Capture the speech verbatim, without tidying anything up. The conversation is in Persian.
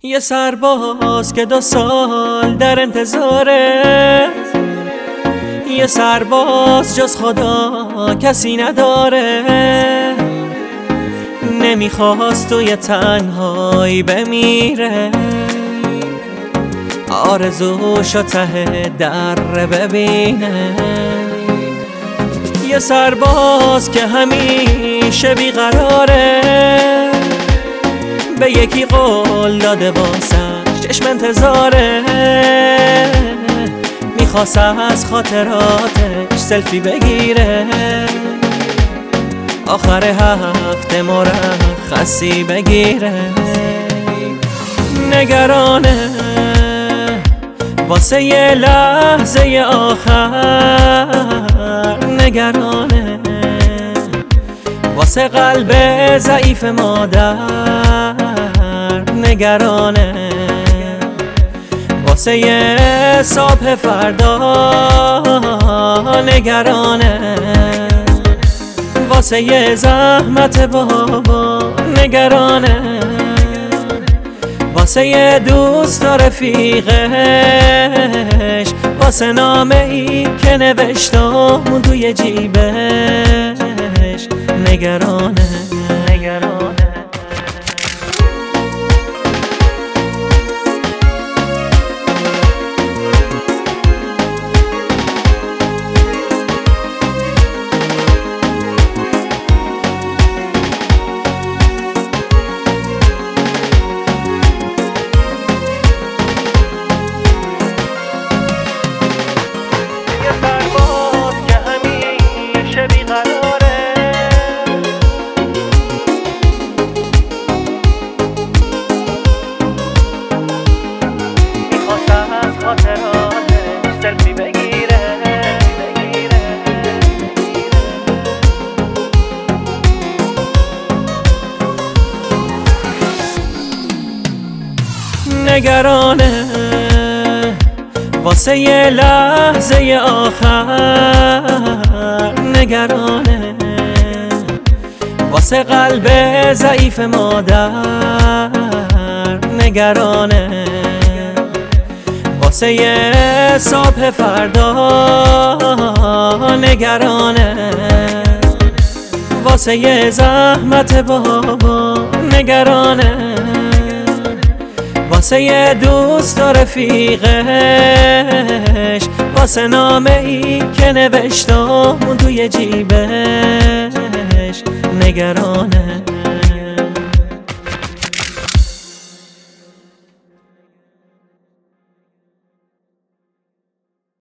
یه سرباز که دو سال در انتظاره، یه سرباز جز خدا کسی نداره. نمیخواست توی تنهایی بمیره، آرزوشو ته در ببینه. یه سرباز که همیشه بیقراره، به یکی قول داده واسش چشم انتظاره. میخواست از خاطراتش سلفی بگیره، آخر هفته مرخصی بگیره. نگرانه واسه یه لحظه آخر، نگرانه واسه قلب ضعیف مادر، نگرانه واسه یه صبح فردا، نگرانه واسه یه زحمت بابا، نگرانه واسه یه دوست و رفیقش، واسه نامه ای که نوشتم توی جیبش، نگرانه نگرانه سلفی بگیره نگرانه واسه یه لحظه آخر، نگرانه واسه قلب ضعیف مادر، نگرانه واسه یه صبح فردا، نگرانه واسه یه زحمت بابا، نگرانه واسه یه دوست و رفیقش، واسه نامه ای که نوشتم توی جیبش، نگرانه